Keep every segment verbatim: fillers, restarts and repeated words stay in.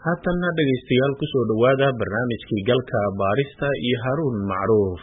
haatanna dhegaystayaal ku soo dhawaada barnaamijkii galka baarista iyo Haruun Macruuf.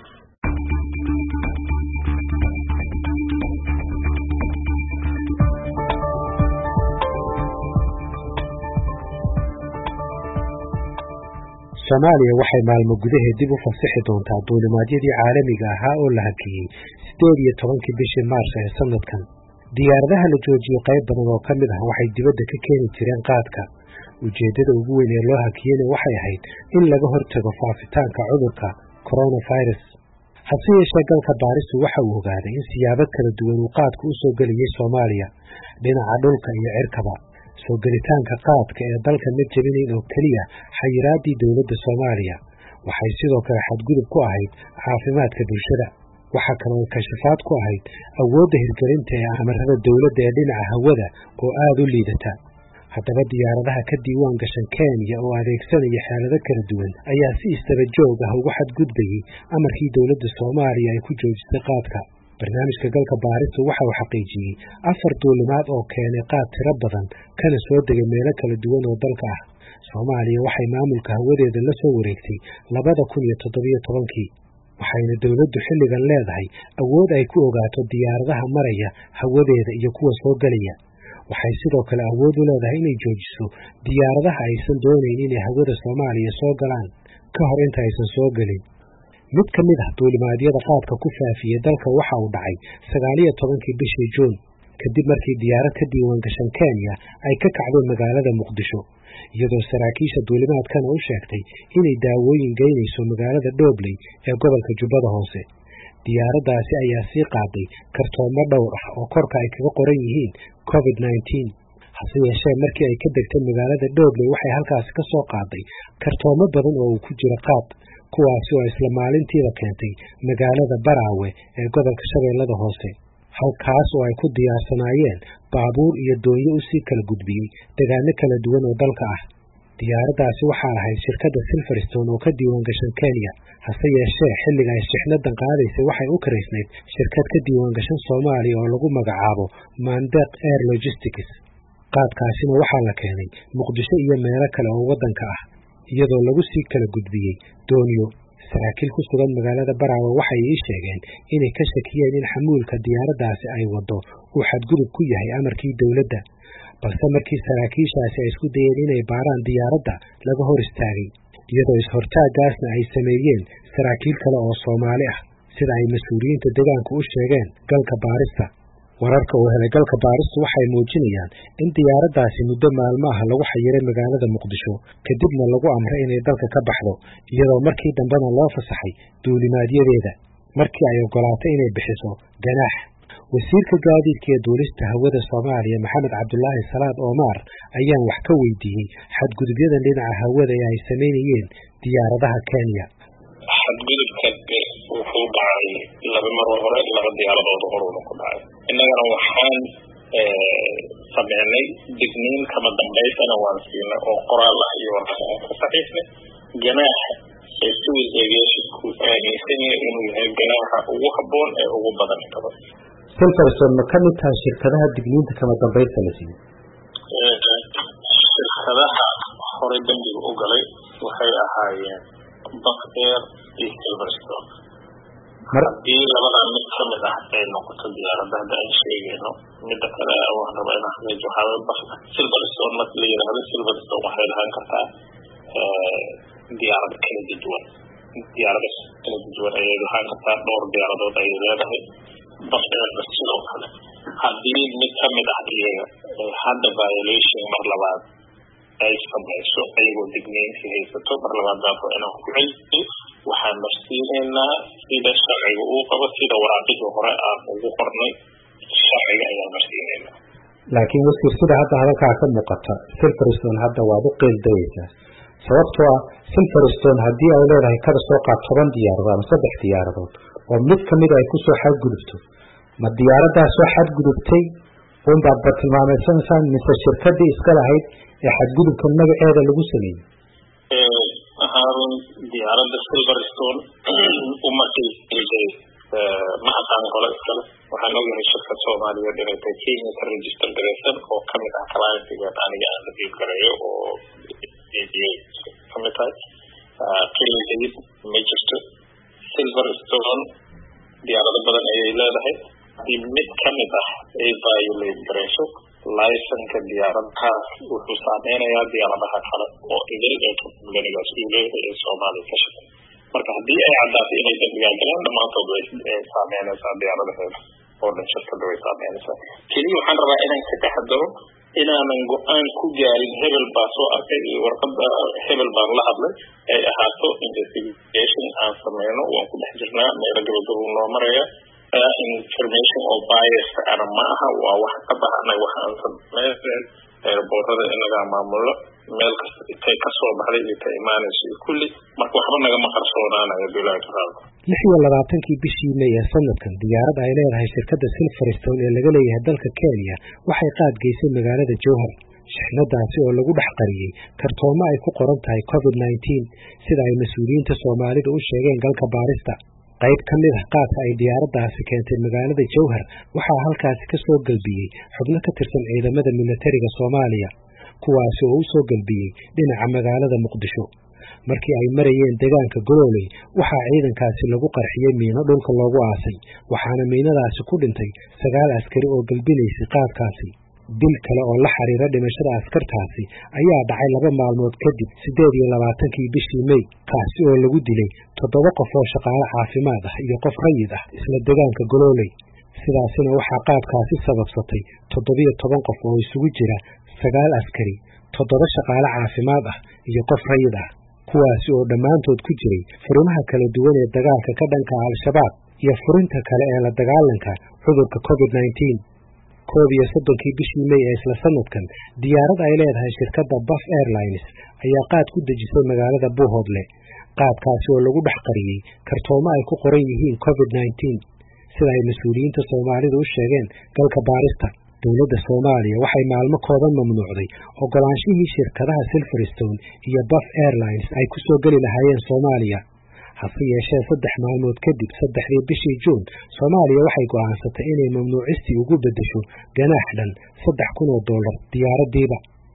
Soomaaliya waxay maalmo gudaheed dib u fasaxi doontaa duulimaadyadii caalamiga ahaa oo la hakiyay sideed iyo tobankii bishii Maarso ee sanadkan. Diyaaradaha la joojiyay qayb badan oo ka mid ah waxay dibadda ka keeni jireen qaadka. Ujeedada ugu weyn ee loo hakiyayna waxay ahayd in laga hortago faafitaanka cudurka coronavirus. Hase yeeshee galka baaristu waxa uu ogaaday in siyaabo kala duwan uu qaadku u soo geliyay Soomaaliya, dhinaca dhulka iyo cirkaba. soo gelitaanka qaadka ee dalka ma jebinayn oo keliya xayiraadii dowladda Soomaaliya, waxay sidoo kale xadgudub ku ahayd caafimaadka bulshada. waxa kale oo kashifaad ku ahayd awoodda hirgelinta ee amarada dowladda ee dhinaca hawada oo aad u liidata. haddaba diyaaradaha ka diiwaan gashan Kenya oo adeegsanaya xeelado kala duwan ayaa si istaba joog ah ugu xadgudbayay amarkii dowladda Soomaaliya ay ku joojisay qaadka. barnaamijka galka baaristu waxa uu xaqiijiyay afar duulimaad oo keenay qaad tiro badan kana soo degay meelo kala duwan oo dalka ah. Soomaaliya waxay maamulka hawadeeda la soo wareegtay labada kun iyo toddoba iyo tobankii, waxayna dowladdu xilligan leedahay awood ay ku ogaato diyaaradaha maraya hawadeeda iyo kuwa soo galaya. waxay sidoo kale awood u leedahay inay joojiso diyaaradaha aysan doonayn inay hawada Soomaaliya soo galaan ka hor inta aysan soo galin. mid ka mid ah duulimaadyada qaadka ku faafiyay dalka waxa uu dhacay sagaal iyo tobankii bishii Juun, kadib markii diyaarad ka diiwaan gashan Kenya ay ka kacday magaalada Muqdisho, iyadoo saraakiisha duulimaadkana u sheegtay inay daawooyin geynayso magaalada Dhobley ee gobolka Jubbada Hoose. diyaaraddaasi ayaa sii qaaday kartoomo dhowr ah oo korka ay kaga qoran yihiin covid nineteen. hase yeeshee markii ay ka degtay magaalada Dhobley waxay halkaasi ka soo qaaday kartoomo badan oo uu ku jiro qaad, kuwaasi oo isla maalintiiba keentay magaalada Baraawe ee gobolka Shabeellada Hoose, halkaas oo ay ku diyaarsanaayeen baabuur iyo doonyo u sii kala gudbiyey deegaano kala duwan oo dalka ah. diyaaraddaasi waxaa lahayd shirkadda Silverstone oo ka diiwaan gashan Kenya, hase yeeshee xilliga ay shixnadan qaadaysay waxay u karaysnayd shirkad ka diiwaan gashan Soomaaliya oo lagu magacaabo Mandeq Air Logistics. qaadkaasina waxaa la keenay Muqdisho iyo meelo kale oo waddanka ah, iyadoo lagu sii kala gudbiyey doonyo. saraakiil ku sugan magaalada Baraawe waxay ii sheegeen inay ka shakiyeen in xamuulka diyaaraddaasi ay wado uu xadgudub ku yahay amarkii dowladda, balse markii saraakiishaasi ay isku dayeen inay baaraan diyaaradda laga hor istaagay, iyadoo is-hortaagaasna ay sameeyeen saraakiil kale oo Soomaali ah, sida ay mas-uuliyiinta deegaanku u sheegeen galka baarista. wararka oo helay galka baaristu waxay muujinayaan in diyaaraddaasi muddo maalmo ah lagu xayiray magaalada Muqdisho, kadibna lagu amray inay dalka ka baxdo, iyadoo markii dambena loo fasaxay duulimaadyadeeda markii ay ogolaatay inay bixiso ganaax. wasiirka gaadiidka ee duulista hawada Soomaaliya Maxamed Cabdullaahi Salaad Omar ayaan wax ka weydiiyey xadgudubyadan dhinaca hawada ee ay sameynayeen diyaaradaha Kenya. xadgudubkan wuxuu dhacay laba mar hore laba diyaaradood oo hore ku dhacay. innagana waxaan sameynay digniin kama dambaysana waan siinay oo qoraal ah iyo warqad ka saxiixnay ganaaxa ee civil aviation-ku aaminsan yahay inuu yahay ganaaxa ugu habboon ee ugu badan inta badan. Silverstone ma ka mid tahay shirkadaha digniinta kama dambaysta la siiyey? shirkadaha horey dambiga u galay waxay ahaayeen Mandeq Air iyo Silverstone. haddii labadaa mid ka mid ah ay noqoto diyaaradda hadda aan sheegayno, midda kale waan rabaa inaan xaqiijiyo waxaa Silverstone marka la yidhaahdo Silverstone waxay lahaan kartaa diyaarado kala duwan diyaarado kala duwan ayay lahaan kartaa dhowr diyaaradood ayay leedahay. Mandeq sidoo kale haddii mid ka mid ah iyaga hadda violation mar labaad ay samayso ayagoo digniinta haysato mar labaad baa inaan ku celiyo waxaan marsiinaynaa sida sharciga uu qabo, sida waraaqidii hore aan ugu qornay sharciga ayaan marsiinaynaa. laakiin wasiir sida hadda hadalkaa ka muuqata Silverstone hadda waad u qeeldayeysaa, sababtoo ah Silverstone haddii ay leedahay kada soo qaad toban diyaaradood ama saddex diyaaradood oo mid ka mid ay ku soo xadgudubto, ma diyaaraddaas soo xadgudubtay unbaad ba tilmaamaysanaysaa mise shirkaddii iska lahayd ee xadgudubkan magaceeda lagu sameeyey? Haarun, diyaaradda Silverstone uma qiiqay ma aqaan qolo iskale. waxaan ogahay shirkad Soomaaliyeed inay tahay Kenya ka register garaysan oo ka mid ah client-iga aniga aan la diib garayo oo tahay qiimaheed ma jirto. Silverstone diyaarado badan ayay leedahay. haddii mid ka mid ah ay violate garayso laysanka diyaaradahaas wuxuu saameynayaa diyaaradaha kale oo idil ee companigaas uu leeyahay ee Soomaaliya ka shaqeeya. marka haddii ay caddaato inay dambiga galaan dhammaantood way saameynaysaa diyaaradaheeda oo dhan shirkadda way saameynaysaa. keliya waxaan rabaa inaan ka taxadaro inaanan go-aan ku gaarin hebel baa soo arkay iyo warqadda hebel baan la hadlay ay ahaato investigation aan sameyno waan ku dhex jirnaa meelo gabagabo noo maraya information oo bias ana ma aha waa wax ka baxnay waxaan sameynay airportada inaga maamulo meel kasta intay ka soo baxday iyo ka imaanayso kulli marka waxba nagama qarsoonaanayo bilaa karaal. lix iyo labaatankii bishii May ee sanadkan diyaarad ay leedahay shirkadda Silverstone ee laga leeyahay dalka Kenya waxay qaad geysay magaalada Jowhar. shixnadaasi oo lagu dhex qariyay kartoomo ay ku qoran tahay covid nineteen sida ay mas'uuliyiinta Soomaalida u sheegeen galka baarista. qayb ka mid ah qaadka ay diyaaraddaasi keentay magaalada Jowhar waxaa halkaasi ka soo galbiyey xubno ka tirsan ciidamada militariga Soomaaliya kuwaasi oo u soo galbiyey dhinaca magaalada Muqdisho. markii ay marayeen deegaanka Gololey waxaa ciidankaasi lagu qarxiyay miino dhulka loogu aasay waxaana miinadaasi ku dhintay sagaal askari oo galbinaysay qaadkaasi. dil kale oo la xiriira dhimashada askartaasi ayaa dhacay laba maalmood kadib sideed iyo labaatankii bishii May kaasi oo lagu dilay toddoba qof oo shaqaale caafimaad ah iyo qof rayid ah isla deegaanka Gololey. sidaasina waxaa qaadkaasi sababsatay toddobiyo toban qof oo isugu jira sagaal askari toddoba shaqaale caafimaad ah iyo qof rayid ah kuwaasi oo dhammaantood ku jiray furimaha kala duwan ee dagaalka ka dhanka al-shabaab iyo furinta kale ee la dagaalanka cudurka covid nineteen. koob iyo soddonkii bishii May ee isla sanadkan diyaarad ay leedahay shirkadda Buff Airlines ayaa qaad ku dejisay magaalada Buuhoodle. qaadkaasi oo lagu dhex qariyey kartoomo ay ku qoran yihiin covid nineteen sida ay mas'uuliyiinta Soomaalida u sheegeen galka baarista. dowladda Soomaaliya waxay maalmo kooban mamnuucday ogolaanshihii shirkadaha Silverstone iyo Buff Airlines ay ku soo geli lahaayeen Soomaaliya. hase yeeshee saddex maalmood kadib saddexdii bishii Juun Soomaaliya waxay go'aansatay inay mamnuucistii ugu beddesho ganaax dhan saddex kun oo dollar diyaaradiiba.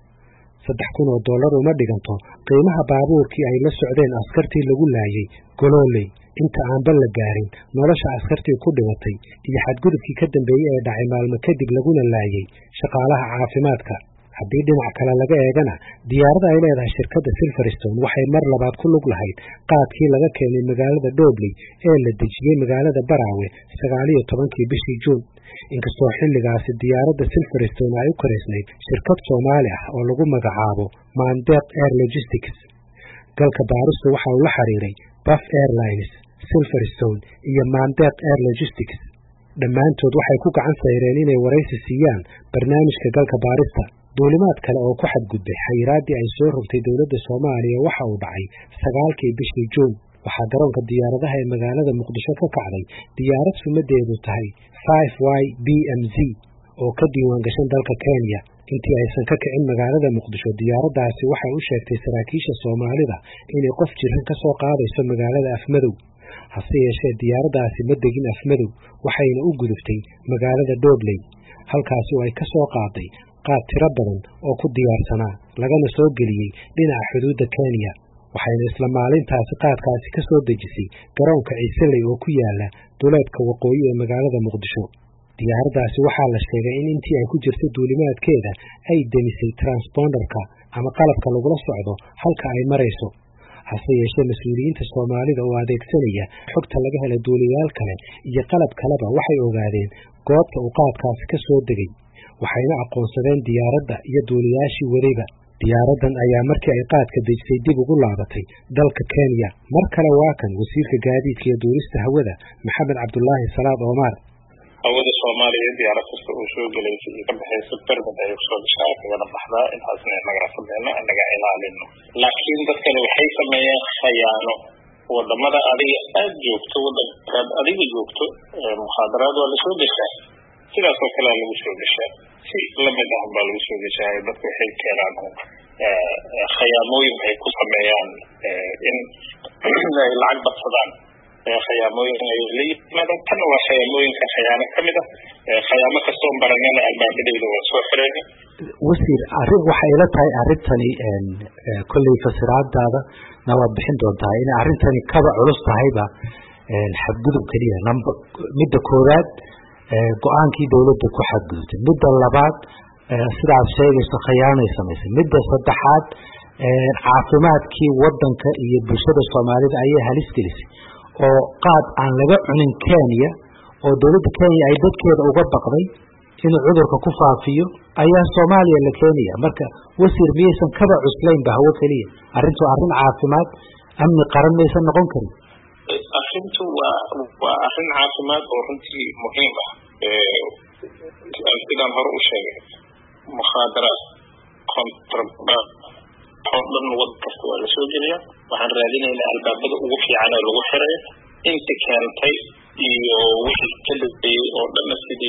saddex kun oo dollar uma dhiganto qiimaha baabuurkii ay la socdeen askartii lagu laayay Gololey inta aanba la gaarin nolosha askartii ku dhimatay iyo xadgudubkii ka dambeeyey ee dhacay maalmo kadib laguna laayay shaqaalaha caafimaadka. haddii dhinac kale laga eegana diyaarada ay leedahay shirkadda Silverstone waxay mar labaad ku lug lahayd qaadkii laga keenay magaalada Dhobley ee la dejiyey magaalada Baraawe sagaal iyo tobankii bishii Juun. inkastoo xilligaasi diyaaradda Silverstone ay u koreysnayd shirkad Soomaali ah oo lagu magacaabo Mandeq Air Logistics. galka baaristu waxa uu la xiriiray Buff Airlines, Silverstone iyo Mandeq Air Logistics. dhammaantood waxay ku gacan sayreen inay waraysi siiyaan barnaamijka galka baarista. duulimaad kale oo ku xadgudbay xayiraadii ay soo rogtay dowladda Soomaaliya waxa uu dhacay sagaalkii bishii Juun. waxaa garoonka diyaaradaha ee magaalada Muqdisho ka kacday diyaarad sumadeedu tahay five Y B M Z oo ka diiwaan gashan dalka Kenya. intii aysan ka kicin magaalada Muqdisho diyaaraddaasi waxay u sheegtay saraakiisha Soomaalida inay qof jiran ka soo qaadayso magaalada Afmadow. hase yeeshee diyaaraddaasi ma degin Afmadow waxayna u gudubtay magaalada Dhobley halkaasi oo ay ka soo qaaday qaad tiro badan oo ku diyaarsanaa lagana soo geliyey dhinaca xuduudda Kenya. waxayna isla maalintaasi qaadkaasi ka soo dejisay garoonka Ciiseley oo ku yaala duleedka waqooyi ee magaalada Muqdisho. diyaaraddaasi waxaa la sheegay in intii ay ku jirtay duulimaadkeeda ay demisay transponderka ama qalabka lagula socdo halka ay marayso. hase yeeshee mas-uuliyiinta Soomaalida oo adeegsanaya xogta laga helay duuliyaal kale iyo qalab kaleba waxay ogaadeen goobta uu qaadkaasi ka soo degay waxayna aqoonsadeen diyaaradda iyo duuliyaashii wadayba. diyaaraddan ayaa markii ay qaadka dejisay dib ugu laabatay dalka Kenya. mar kale waa kan wasiirka gaadiidka iyo duulista hawada Maxamed Cabdullaahi Salaad Omar. hawada Soomaaliya diyaarad kasta oo soo galaysa iyo ka baxaysa permit ay soo gashaa kana baxdaa intaasna naga sameeyna naga ilaalino. laakiin dadkani waxay sameeyeen khiyaano wadamada adiga aad joogto waddankaad adiga joogto muxaadaraad waa la soo gashaa sidaas oo kale lagu soo gashaa si lamid ah baa lagu soo gashaa. dadku waxay keenaan khiyaamooyin ay ku sameeyaan in ay lacag badsadaan khiyaamooyin ay leeyihiin tan waa khiyaamooyinka khiyaano ka mid ah خيامة كسون برنامج البابدي لو سوحرني وسير أريد وحيلة هاي أردتني إن كل فسرات هذا نوع بحين دون تاي إن أردتني كذا عرس تايبا الحدود كلية نم مدة كورات قوان كي دولة كحدود مدة اللبات سرعة شيء سخيانة يسمى مدة صدحات عاصمات كي ودن كيبشر الصومالي أيه هالسكليس أو قاد عن لجأ من كينيا أو دولة كينيا أي بد كده وقبض قضي إنه عذر كوفا فيه أيه الصومالية اللي كينيا مركا وسير ميسن كذا عسلين بهو كلية أرنتو أرن عاصمات أمن قرن ميسن نقول كريم أرنتو وأرن عاصمات ورنتي مهمة الكلام هرو شيء مخادرات كونترباند حضن وقف ولا سوجليا وعن رادين إلى الباب بدأ وفي على الوحرة انت كانتي وفي كل دي ودنا سيدي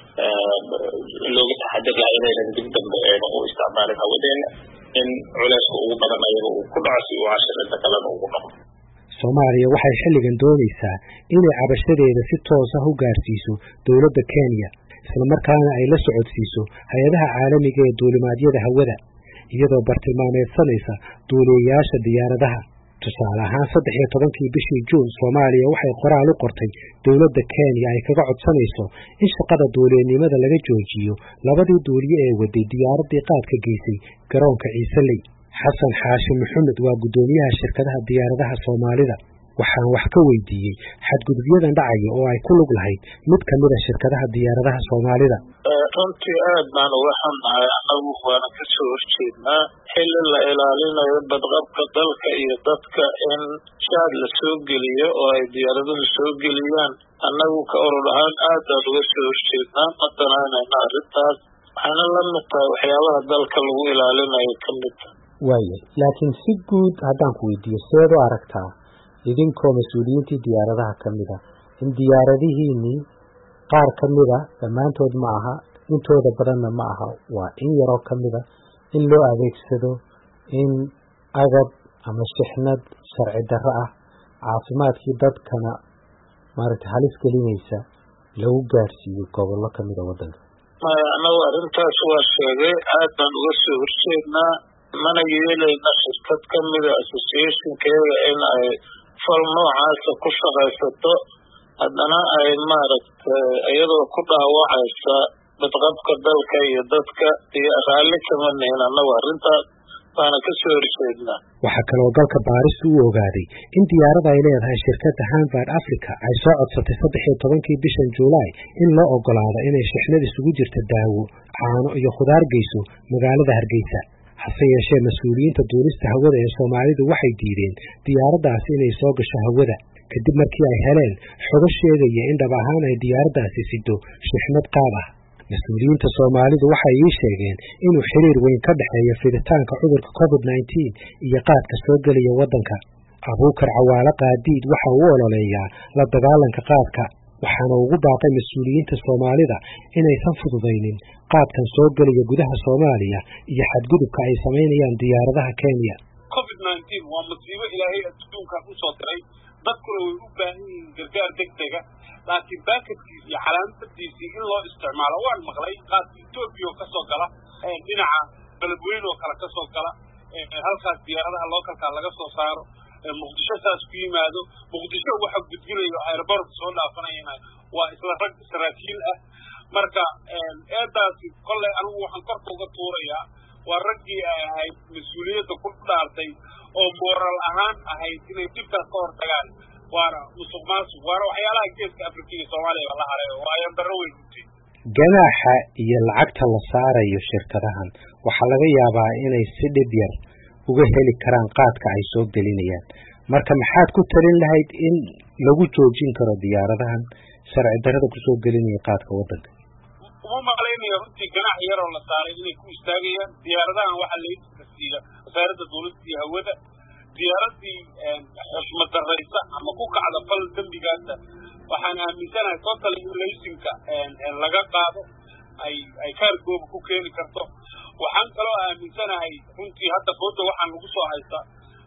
لو تحدد العينين جدا بأنه استعمالها ودين إن علاش وبدأ ما يرو كل عسي وعشر تكلم وقف Soomaaliya waxay xilligan doonaysaa inay cabashadeeda si toos ah u gaarsiiso dawladda Kenya isla markaana ay la socodsiiso hay'adaha caalamiga ee duulimaadyada hawada iyadoo bartilmaameedsanaysa duuliyayaasha diyaaradaha tusaale ahaan saddex iyo tobankii bishii Juun Soomaaliya waxay qoraal u qortay dawladda Kenya ay kaga codsanayso in shaqada duuliyanimada laga joojiyo labadii duuliye ee waday diyaaradii qaadka geysay garoonka Ciisaley xasan xaashim maxamed waa gudoomiyaha shirkadaha diyaaradaha Soomaalida waxaan wax ka weydiiyay xadgudubyadan dhacaya oo ay ku lug lahayd mid ka mid ah shirkadaha diyaaradaha Soomaalida runtii aad baan uga xunnahay anagu waana ka soo horjeednaa xilli la ilaalinayo badqabka dalka iyo dadka in shaad la soo geliyo oo ay diyaaraduhu soo geliyaan annagu ka orod ahaan aad baan uga soo horjeednaa ma danaynayna arrintaas waxaana la mid tahay waxyaabaha dalka lagu ilaalinayo ka mid waaye laakiin si guud haddaan ku weydiiyo seed u aragtaa idinkoo mas-uuliyiintii diyaaradaha ka mid a in diyaaradihiinii qaar ka mid a dhammaantood ma aha intooda badanna ma aha waa in yaroo ka mid a in loo adeegsado in agab ama shixnad sharci darro ah caafimaadkii dadkana maaragtay halis gelinaysa lagu gaarsiiyo gobollo ka mid a waddanka maya annagu arrintaas waa sheegay aad baan uga soo horjeednaa mana yeelayna shirkad ka mida associationkeeda in ay fal noocaasa ku shaqaysato haddana ay maaragtay iyadoo ku dhaawacaysa badqabka dalka iyo dadka iyo raalli kama nihin annagu arrintaas baana ka soo horjeednaa waxaa kaloo galka baaristu u ogaaday in diyaarada ay leedahay shirkadda Hanbird Africa ay soo codsatay saddex iyo tobankii bishan Juulaay in loo ogolaado inay shixnad isugu jirta daawo caano iyo khudaar geyso magaalada Hargeysa hase yeeshee mas-uuliyiinta duulista hawada ee Soomaalidu waxay diideen diyaaraddaasi inay soo gasho hawada kadib markii ay heleen xogo sheegaya in dhab ahaan ay diyaaraddaasi sido shixnad qaad ah mas-uuliyiinta Soomaalidu waxay ii sheegeen inuu xiriir weyn ka dhaxeeyo fiditaanka cudurka covid nineteen iyo qaadka soo gelaya waddanka Abuukar Cawaale Qaadiid waxa uu ololeeyaa la dagaalanka qaadka waxaana ugu baaqay mas-uuliyiinta Soomaalida inaysan fududaynin qaadkan soo gelaya gudaha Soomaaliya iyo xadgudubka ay sameynayaan diyaaradaha Kenya covid nineteen waa masiibo ilaahay adduunka u soo diray dadkuna way u baahan yihiin gargaar degdeg ah laakiin baakadkiisa iyo calaamadiisa in loo isticmaalo waan maqlay qaadka Ethiopia ka soo gala dhinaca beledweyne oo kala ka soo gala halkaas diyaaradaha localka laga soo saaro muqdisho taas ku yimaado muqdisho waxa gudbinayo airport soo dhaafanayna waa isla rag saraakiil ah marka eedaasi kolle anigu waxaan korka uga tuurayaa waa raggii ahayd mas-uuliyadda ku dhaartay oo moral ahaan ahayd inay dibtaas ka hortagaan waana musuq maasuq waana waxyaalaha geeska Afrika iyo Soomaaliya la hareeyo waa ayaan darro weyn runtii ganaaxa iyo lacagta la saarayo shirkadahan waxaa laga yaabaa inay si dhib yar uga heli karaan qaadka ay soo gelinayaan marka maxaad ku talin lahayd in lagu joojin karo diyaaradahan sharci darrada ku soo gelinaya qaadka waddanka uma maqlaynayo runtii ganaax yar oo la saaray inay ku istaagayaan diyaaradahan waxaa la iskasiiya wasaaradda dawladda iyo hawada diyaaradii xushmad darraysa ama ku kacda fal dembigaasa waxaan aaminsanahay total laysinka laga qaado ay ay kaargooba ku keeni karto waxaan kaloo aaminsanahay runtii hadda fooda waxaan lagu soo haystaa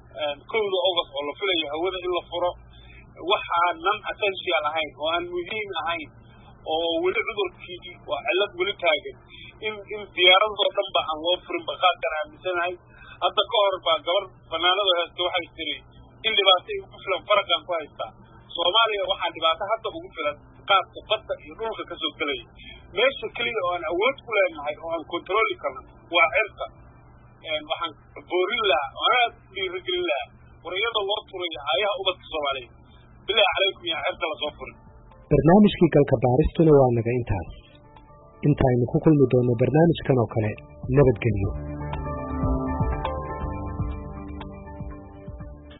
kowda August oo la filayo hawada in la furo waxaan non essential ahayn oo aan muhiim ahayn oo weli cudurkii waa cilad weli taagan in in diyaaradoo dhan ba aan loo furin baqaadkan aaminsanahay hadda ka hor baa gabar banaanada haysta waxay tiri in dhibaato ay ugu filan faragan ku haystaa soomaaliya waxaa dhibaato hadda ugu filan qaadka badda iyo dhulka kasoo gelaya meesha keliya oo aan awood ku leenahay oo aan kontroli karno waa cirka waxaan boorin lahaa oo aad dhiirigelin lahaa wariyada loo turayo aayaha ubadka soomaaliyeed bilaahi calaykum yaa cirka lasoo furin barnaamijkii galka baaristuna waa naga intaas intaaynu ku kulmi doonno barnaamijkan oo kale nabadgelyo.